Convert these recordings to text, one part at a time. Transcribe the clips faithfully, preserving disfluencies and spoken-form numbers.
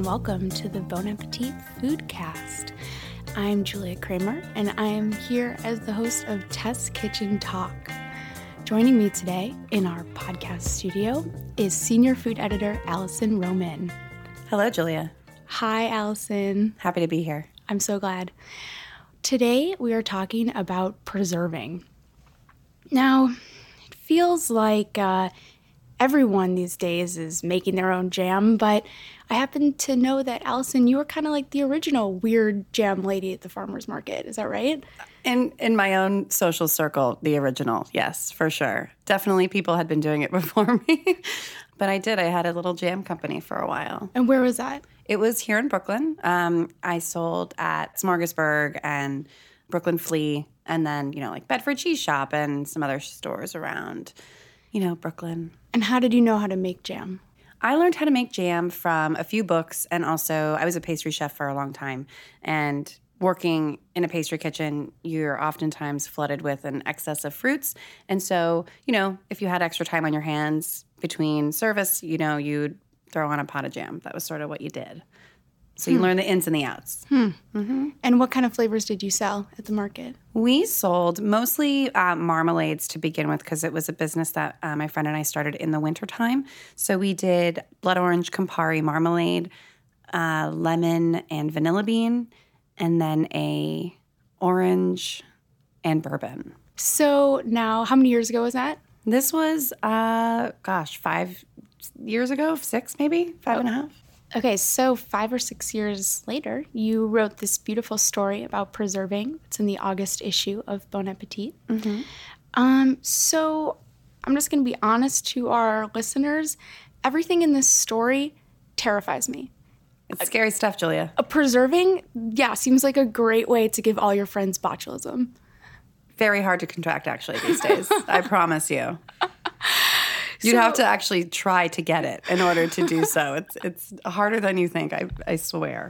welcome to the Bon Appetit Foodcast. I'm Julia Kramer, and I am here as the host of Tess Kitchen Talk. Joining me today in our podcast studio is senior food editor Allison Roman. Hello, Julia. Hi, Allison. Happy to be here. I'm so glad. Today, we are talking about preserving. Now, it feels like uh, everyone these days is making their own jam, but I happen to know that, Allison, you were kind of like the original weird jam lady at the farmer's market. Is that right? In in my own social circle, the original, yes, for sure. Definitely people had been doing it before me. But I did. I had a little jam company for a while. And where was that? It was here in Brooklyn. Um, I sold at Smorgasburg and Brooklyn Flea, and then, you know, like Bedford Cheese Shop and some other stores around, you know, Brooklyn. And how did you know how to make jam? I learned how to make jam from a few books, and also I was a pastry chef for a long time. And working in a pastry kitchen, you're oftentimes flooded with an excess of fruits. And so, you know, if you had extra time on your hands between service, you know, you'd throw on a pot of jam. That was sort of what you did. So you Hmm. learn the ins and the outs. Hmm. Mm-hmm. And what kind of flavors did you sell at the market? We sold mostly uh, marmalades to begin with because it was a business that uh, my friend and I started in the wintertime. So we did blood orange Campari marmalade, uh, lemon and vanilla bean, and then a orange and bourbon. So now, how many years ago was that? This was, uh, gosh, five years ago, six maybe, five and a half. Okay, so five or six years later, you wrote this beautiful story about preserving. It's in the August issue of Bon Appetit. Mm-hmm. Um, so I'm just going to be honest to our listeners. Everything in this story terrifies me. It's scary stuff, Julia. Uh, preserving, yeah, seems like a great way to give all your friends botulism. Very hard to contract, actually, these days. I promise you. You'd So- have to actually try to get it in order to do so. It's it's harder than you think, I, I swear.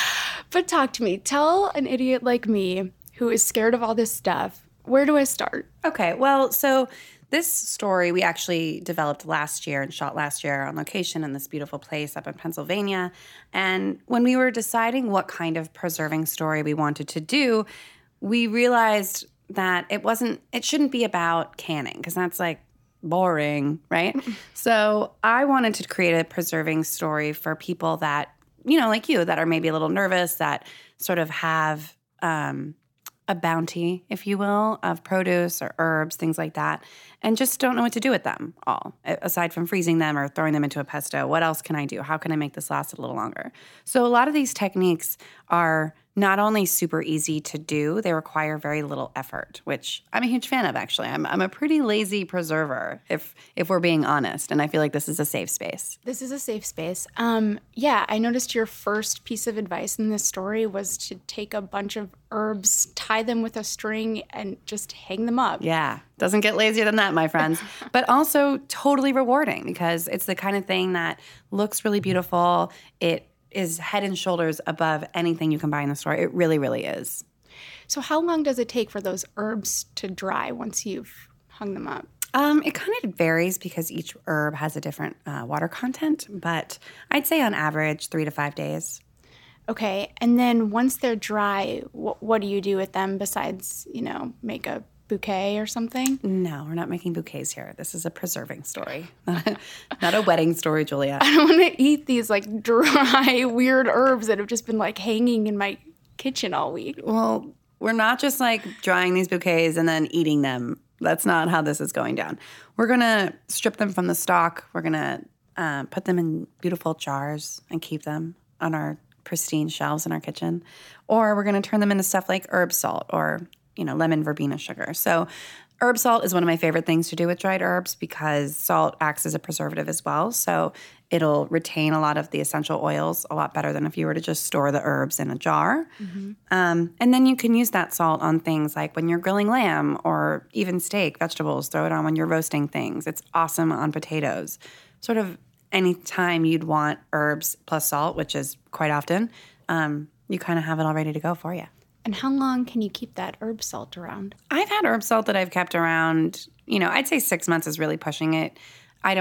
But talk to me. Tell an idiot like me who is scared of all this stuff, where do I start? Okay, well, so this story we actually developed last year and shot last year on location in this beautiful place up in Pennsylvania. And when we were deciding what kind of preserving story we wanted to do, we realized that it wasn't, it shouldn't be about canning, because that's like boring, right? So I wanted to create a preserving story for people that, you know, like you, that are maybe a little nervous, that sort of have um, a bounty, if you will, of produce or herbs, things like that, and just don't know what to do with them all. Aside from freezing them or throwing them into a pesto, what else can I do? How can I make this last a little longer? So a lot of these techniques are not only super easy to do, they require very little effort, which I'm a huge fan of, actually. I'm I'm a pretty lazy preserver, if if we're being honest, and I feel like this is a safe space. This is a safe space. Um, yeah, I noticed your first piece of advice in this story was to take a bunch of herbs, tie them with a string, and just hang them up. Yeah, doesn't get lazier than that, my friends. But also totally rewarding, because it's the kind of thing that looks really beautiful. It is head and shoulders above anything you can buy in the store. It really, really is. So how long does it take for those herbs to dry once you've hung them up? Um, it kind of varies because each herb has a different uh, water content, but I'd say on average three to five days. Okay, and then once they're dry, wh- what do you do with them besides, you know, make a bouquet or something? No, we're not making bouquets here. This is a preserving story, not a wedding story, Julia. I don't want to eat these like dry, weird herbs that have just been like hanging in my kitchen all week. Well, we're not just like drying these bouquets and then eating them. That's not how this is going down. We're going to strip them from the stalk. We're going to uh, put them in beautiful jars and keep them on our pristine shelves in our kitchen. Or we're going to turn them into stuff like herb salt or, you know, lemon verbena sugar. So herb salt is one of my favorite things to do with dried herbs because salt acts as a preservative as well. So it'll retain a lot of the essential oils a lot better than if you were to just store the herbs in a jar. Mm-hmm. Um, and then you can use that salt on things like when you're grilling lamb or even steak, vegetables. Throw it on when you're roasting things. It's awesome on potatoes. Sort of any time you'd want herbs plus salt, which is quite often, um, you kind of have it all ready to go for you. And how long can you keep that herb salt around? I've had herb salt that I've kept around, you know, I'd say six months is really pushing it. I don't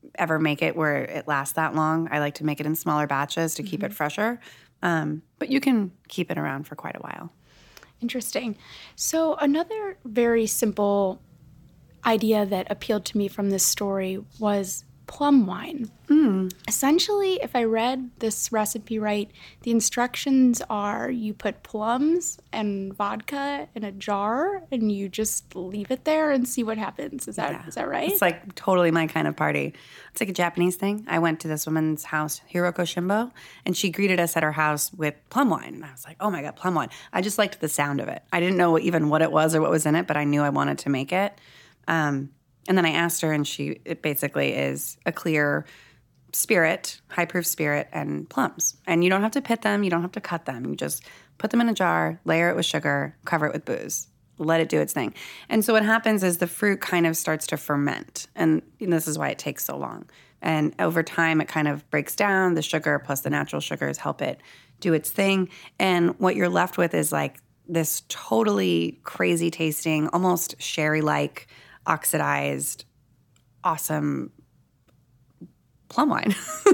ever make it where it lasts that long. I like to make it in smaller batches to keep mm-hmm. it fresher. Um, but you can keep it around for quite a while. Interesting. So another very simple idea that appealed to me from this story was plum wine. Mm. Essentially, if I read this recipe right, the instructions are you put plums and vodka in a jar and you just leave it there and see what happens. Is that yeah. is that right? It's like totally my kind of party. It's like a Japanese thing. I went to this woman's house, Hiroko Shimbo, and she greeted us at her house with plum wine. And I was like, oh my God, plum wine. I just liked the sound of it. I didn't know even what it was or what was in it, but I knew I wanted to make it. Um, And then I asked her, and she it basically is a clear spirit, high-proof spirit, and plums. And you don't have to pit them. You don't have to cut them. You just put them in a jar, layer it with sugar, cover it with booze, let it do its thing. And so what happens is the fruit kind of starts to ferment, and this is why it takes so long. And over time, it kind of breaks down. The sugar plus the natural sugars help it do its thing. And what you're left with is like this totally crazy-tasting, almost sherry-like, oxidized, awesome plum wine.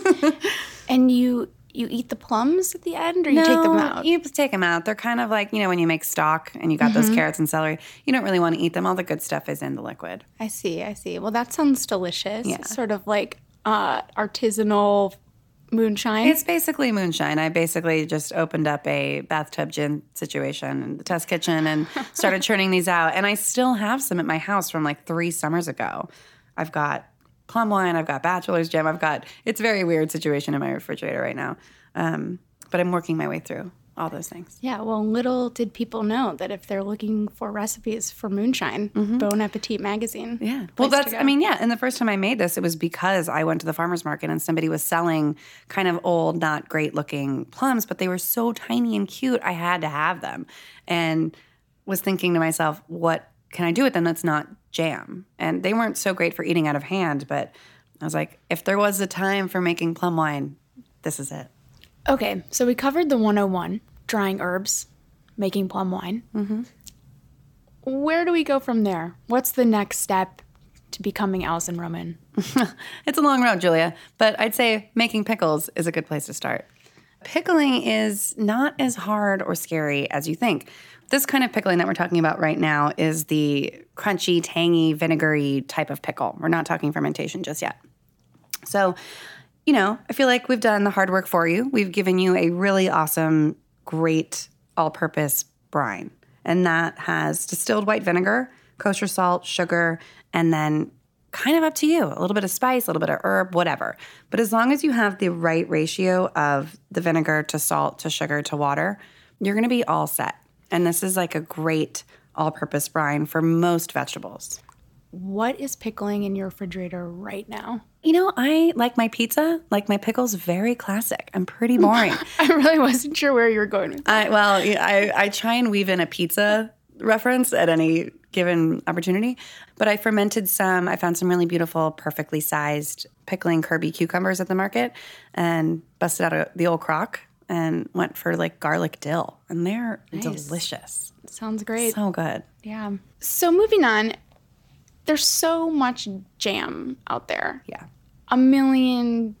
And you you eat the plums at the end, or you no, take them out? You take them out. They're kind of like, you know, when you make stock and you got mm-hmm. those carrots and celery, you don't really want to eat them. All the good stuff is in the liquid. I see, I see. Well, that sounds delicious. Yeah. Sort of like uh, artisanal moonshine. It's basically moonshine. I basically just opened up a bathtub gin situation in the test kitchen and started churning these out. And I still have some at my house from like three summers ago. I've got plum wine. I've got bachelor's jam. I've got, it's a very weird situation in my refrigerator right now. Um, but I'm working my way through all those things. Yeah, well, little did people know that if they're looking for recipes for moonshine, mm-hmm. Bon Appetit magazine. Yeah. Well, that's, I mean, yeah. And the first time I made this, it was because I went to the farmer's market and somebody was selling kind of old, not great looking plums, but they were so tiny and cute, I had to have them. And was thinking to myself, what can I do with them that's not jam? And they weren't so great for eating out of hand, but I was like, if there was a time for making plum wine, this is it. Okay, so we covered the one oh one, drying herbs, making plum wine. Mm-hmm. Where do we go from there? What's the next step to becoming Alison Roman? It's a long road, Julia, but I'd say making pickles is a good place to start. Pickling is not as hard or scary as you think. This kind of pickling that we're talking about right now is the crunchy, tangy, vinegary type of pickle. We're not talking fermentation just yet. So, you know, I feel like we've done the hard work for you. We've given you a really awesome, great all-purpose brine. And that has distilled white vinegar, kosher salt, sugar, and then kind of up to you. A little bit of spice, a little bit of herb, whatever. But as long as you have the right ratio of the vinegar to salt to sugar to water, you're going to be all set. And this is like a great all-purpose brine for most vegetables. What is pickling in your refrigerator right now? You know, I like my pizza, like my pickles, very classic. I'm pretty boring. I really wasn't sure where you were going with that. I, well, I, I try and weave in a pizza reference at any given opportunity. But I fermented some. I found some really beautiful, perfectly sized pickling Kirby cucumbers at the market and busted out a, the old crock and went for like garlic dill. And they're nice. Delicious. Sounds great. So good. Yeah. So moving on. There's so much jam out there. Yeah. A million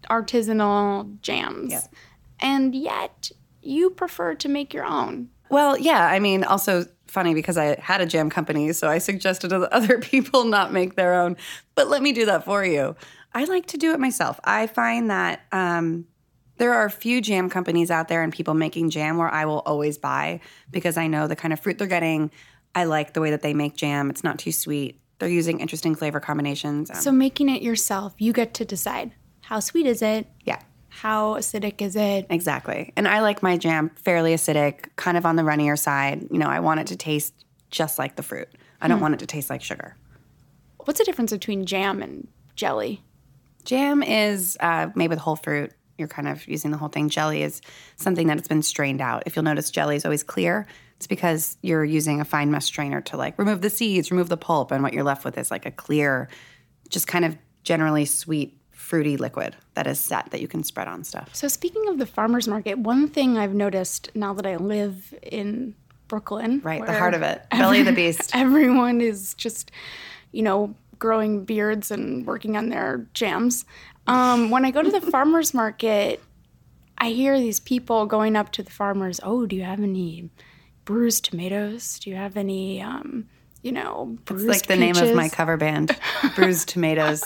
artisanal jams. Yeah. And yet you prefer to make your own. Well, yeah. I mean, also funny because I had a jam company, so I suggested to other people not make their own. But let me do that for you. I like to do it myself. I find that um, there are a few jam companies out there and people making jam where I will always buy because I know the kind of fruit they're getting. I like the way that they make jam. It's not too sweet. They're using interesting flavor combinations. Um, so making it yourself, you get to decide how sweet is it? Yeah. How acidic is it? Exactly. And I like my jam fairly acidic, kind of on the runnier side. You know, I want it to taste just like the fruit. I don't hmm. want it to taste like sugar. What's the difference between jam and jelly? Jam is uh, made with whole fruit. You're kind of using the whole thing. Jelly is something that has been strained out. If you'll notice, jelly is always clear. It's because you're using a fine mesh strainer to like remove the seeds, remove the pulp, and what you're left with is like a clear, just kind of generally sweet, fruity liquid that is set that you can spread on stuff. So speaking of the farmer's market, one thing I've noticed now that I live in Brooklyn. Right, the heart of it, belly of the beast. Everyone is just, you know, growing beards and working on their jams. Um, when I go to the farmer's market, I hear these people going up to the farmers, oh, do you have any bruised tomatoes? Do you have any, um, you know, bruised It's like the peaches? name of my cover band, Bruised Tomatoes.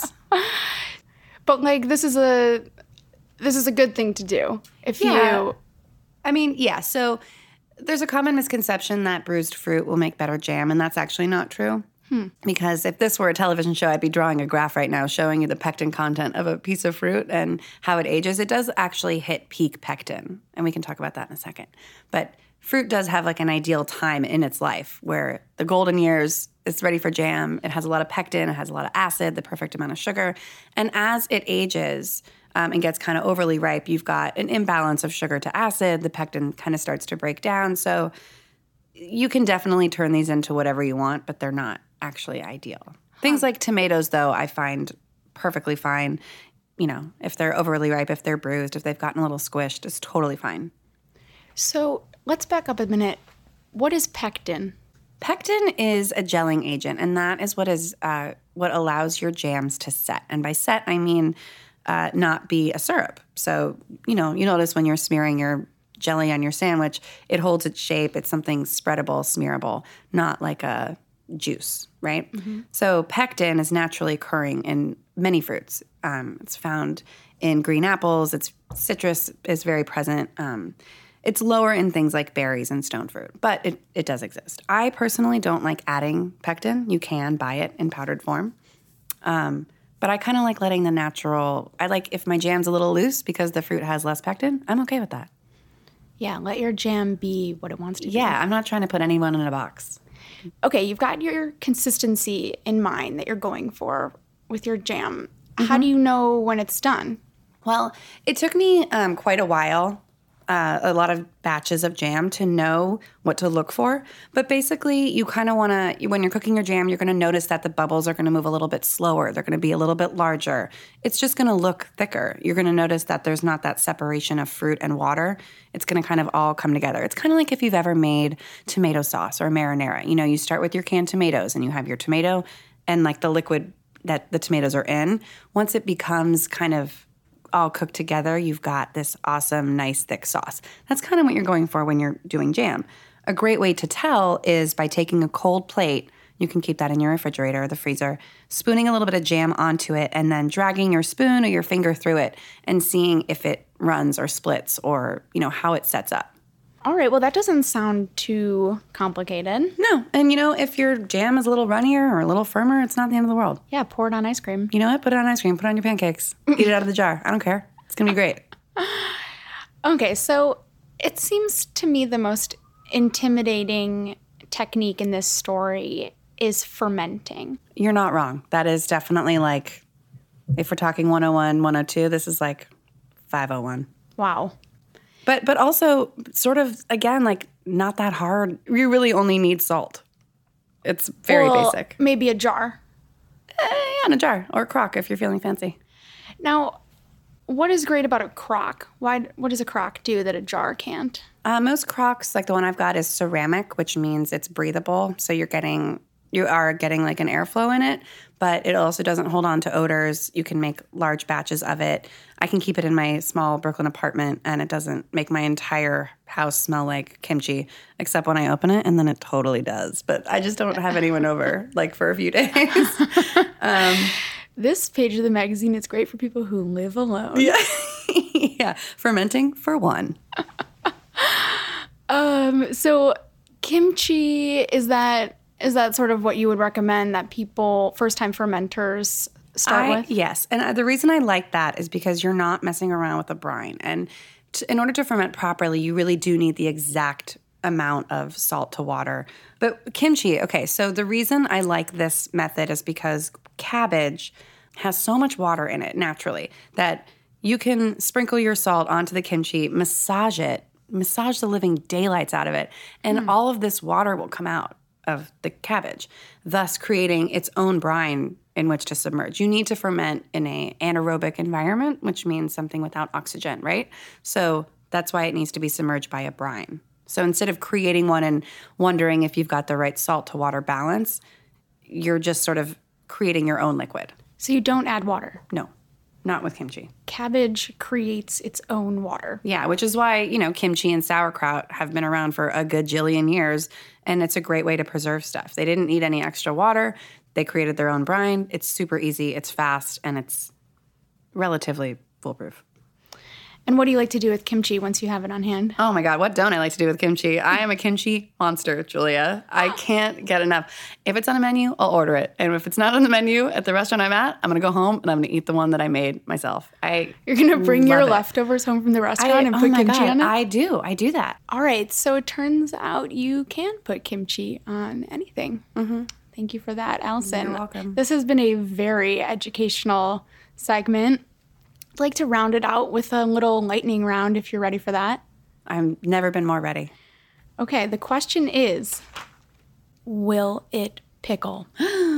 But, like, this is a this is a good thing to do. If Yeah. you... I mean, yeah, so there's a common misconception that bruised fruit will make better jam, and that's actually not true. Hmm. Because if this were a television show, I'd be drawing a graph right now showing you the pectin content of a piece of fruit and how it ages. It does actually hit peak pectin, and we can talk about that in a second. But fruit does have like an ideal time in its life where the golden years, it's ready for jam. It has a lot of pectin, it has a lot of acid, the perfect amount of sugar. And as it ages um, and gets kind of overly ripe, you've got an imbalance of sugar to acid. The pectin kind of starts to break down. So you can definitely turn these into whatever you want, but they're not actually ideal. Huh. Things like tomatoes, though, I find perfectly fine. You know, if they're overly ripe, if they're bruised, if they've gotten a little squished, it's totally fine. So let's back up a minute. What is pectin? Pectin is a gelling agent, and that is what is uh, what allows your jams to set. And by set, I mean uh, not be a syrup. So, you know, you notice when you're smearing your jelly on your sandwich, it holds its shape. It's something spreadable, smearable, not like a juice, right? Mm-hmm. So pectin is naturally occurring in many fruits. Um, it's found in green apples. It's citrus is very present. Um, it's lower in things like berries and stone fruit, but it, it does exist. I personally don't like adding pectin. You can buy it in powdered form. Um, but I kind of like letting the natural, I like if my jam's a little loose because the fruit has less pectin, I'm okay with that. Yeah, let your jam be what it wants to be. Yeah, I'm not trying to put anyone in a box. Okay, you've got your consistency in mind that you're going for with your jam. Mm-hmm. How do you know when it's done? Well, it took me um, quite a while, uh, a lot of batches of jam to know what to look for. But basically, you kind of want to, when you're cooking your jam, you're going to notice that the bubbles are going to move a little bit slower. They're going to be a little bit larger. It's just going to look thicker. You're going to notice that there's not that separation of fruit and water. It's going to kind of all come together. It's kind of like if you've ever made tomato sauce or marinara. You know, you start with your canned tomatoes and you have your tomato and like the liquid that the tomatoes are in. Once it becomes kind of all cooked together, you've got this awesome, nice, thick sauce. That's kind of what you're going for when you're doing jam. A great way to tell is by taking a cold plate. You can keep that in your refrigerator or the freezer, spooning a little bit of jam onto it, and then dragging your spoon or your finger through it and seeing if it runs or splits or, you know, how it sets up. All right, well, that doesn't sound too complicated. No, and you know, if your jam is a little runnier or a little firmer, it's not the end of the world. Yeah, pour it on ice cream. You know what? Put it on ice cream. Put it on your pancakes. Eat it out of the jar. I don't care. It's going to be great. Okay, so it seems to me the most intimidating technique in this story is fermenting. You're not wrong. That is definitely like, if we're talking one oh one, one oh two, this is like five oh one. Wow. But but also sort of, again, like not that hard. You really only need salt. It's very well, basic. Maybe a jar. Eh, yeah, in a jar or a crock if you're feeling fancy. Now, what is great about a crock? Why? What does a crock do that a jar can't? Uh, most crocks, like the one I've got, is ceramic, which means it's breathable. So you're getting, you are getting like an airflow in it, but it also doesn't hold on to odors. You can make large batches of it. I can keep it in my small Brooklyn apartment, and it doesn't make my entire house smell like kimchi, except when I open it, and then it totally does. But I just don't have anyone over, like, for a few days. um, this page of the magazine is great for people who live alone. Yeah. Yeah. Fermenting for one. um. So kimchi, is that is that sort of what you would recommend that people, first-time fermenters, start I, with? Yes. And the reason I like that is because you're not messing around with a brine. And to, in order to ferment properly, you really do need the exact amount of salt to water. But kimchi, okay, so the reason I like this method is because cabbage has so much water in it naturally that you can sprinkle your salt onto the kimchi, massage it, massage the living daylights out of it, and mm. all of this water will come out of the cabbage, thus creating its own brine in which to submerge. You need to ferment in an anaerobic environment, which means something without oxygen, right? So that's why it needs to be submerged by a brine. So instead of creating one and wondering if you've got the right salt to water balance, you're just sort of creating your own liquid. So you don't add water. No, not with kimchi. Cabbage creates its own water. Yeah, which is why, you know, kimchi and sauerkraut have been around for a good jillion years, and it's a great way to preserve stuff. They didn't need any extra water. They created their own brine. It's super easy, it's fast, and it's relatively foolproof. And what do you like to do with kimchi once you have it on hand? Oh my God, what don't I like to do with kimchi? I am a kimchi monster, Julia. I can't get enough. If it's on a menu, I'll order it. And if it's not on the menu at the restaurant I'm at, I'm going to go home and I'm going to eat the one that I made myself. I You're going to bring your it. leftovers home from the restaurant I, and oh put my kimchi God, on it? I do. I do that. All right, so it turns out you can put kimchi on anything. Mm-hmm. Thank you for that, Allison. You're welcome. This has been a very educational segment. I'd like to round it out with a little lightning round if you're ready for that. I've never been more ready. Okay, the question is, will it pickle?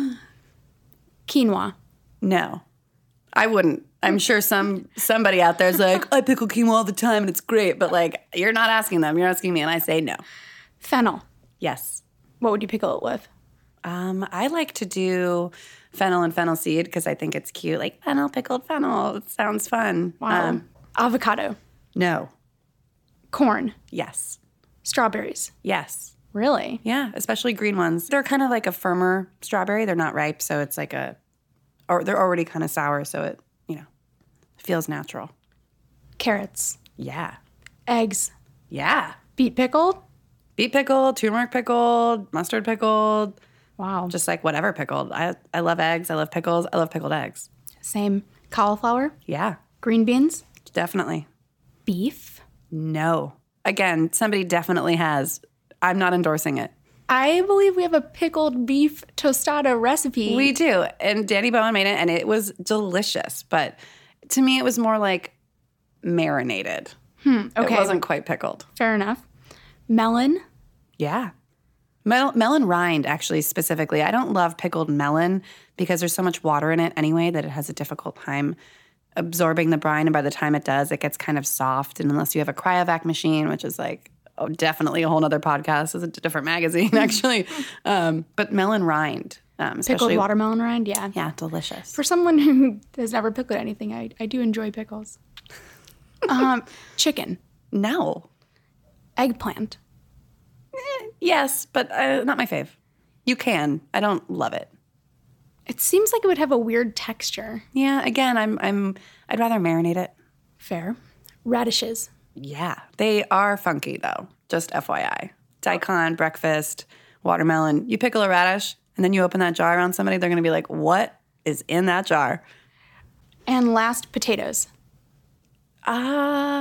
Quinoa. No, I wouldn't. I'm sure some somebody out there is like, I pickle quinoa all the time and it's great. But like, you're not asking them. You're asking me. And I say no. Fennel. Yes. What would you pickle it with? Um, I like to do fennel and fennel seed because I think it's cute. Like fennel, pickled fennel. It sounds fun. Wow. Um, Avocado. no. Corn. Yes. Strawberries. Yes. Really? Yeah, especially green ones. They're kind of like a firmer strawberry. They're not ripe, so it's like a, or they're already kind of sour, so it, you know, feels natural. Carrots. Yeah. Eggs. Yeah. Beet pickled. Beet pickled, turmeric pickled, mustard pickled, Wow. just like whatever pickled. I I love eggs. I love pickles. I love pickled eggs. Same. Cauliflower. Yeah, Green beans. definitely. Beef. No. Again, somebody definitely has. I'm not endorsing it. I believe we have a pickled beef tostada recipe. We do. And Danny Bowen made it, and it was delicious. But to me, it was more like marinated. Hmm, okay. It wasn't quite pickled. Fair enough. Melon. Yeah. Mel- melon rind, actually, specifically. I don't love pickled melon because there's so much water in it anyway that it has a difficult time absorbing the brine. And by the time it does, it gets kind of soft. And unless you have a cryovac machine, which is like, oh, definitely a whole other podcast. It's a different magazine, actually. um, but melon rind. Um, Pickled watermelon rind, yeah. Yeah, delicious. For someone who has never pickled anything, I, I do enjoy pickles. um, chicken. No. Eggplant. Eh, yes, but uh, not my fave. You can. I don't love it. It seems like it would have a weird texture. Yeah, again, I'm I'm I'd rather marinate it. Fair. Radishes. Yeah. They are funky though. Just F Y I. Daikon, breakfast, watermelon. You pickle a radish and then you open that jar around somebody, they're gonna be like, what is in that jar? And last, potatoes. Uh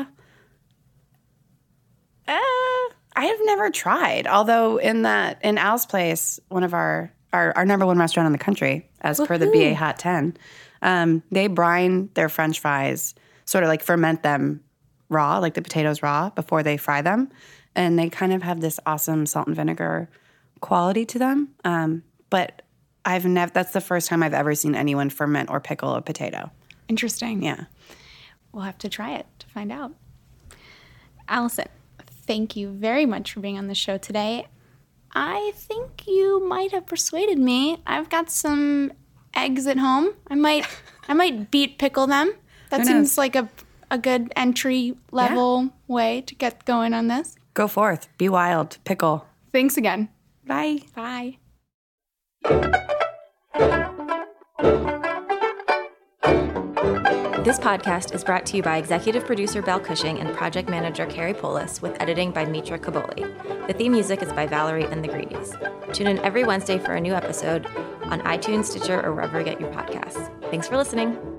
uh I have never tried. Although in that in Al's place, one of our our, our number one restaurant in the country, as per the B A Hot ten, um, they brine their French fries, sort of like ferment them raw, like the potatoes raw, before they fry them. And they kind of have this awesome salt and vinegar quality to them. Um, but I've never, that's the first time I've ever seen anyone ferment or pickle a potato. Interesting. Yeah. We'll have to try it to find out. Allison, thank you very much for being on the show today. I think you might have persuaded me. I've got some eggs at home. I might I might beet pickle them. That Who seems knows? like a a good entry level way to get going on this. Go forth. Be wild. Pickle. Thanks again. Bye. Bye. This podcast is brought to you by executive producer Belle Cushing and project manager Carrie Polis, with editing by Mitra Kaboli. The theme music is by Valerie and the Greedies. Tune in every Wednesday for a new episode on iTunes, Stitcher, or wherever you get your podcasts. Thanks for listening.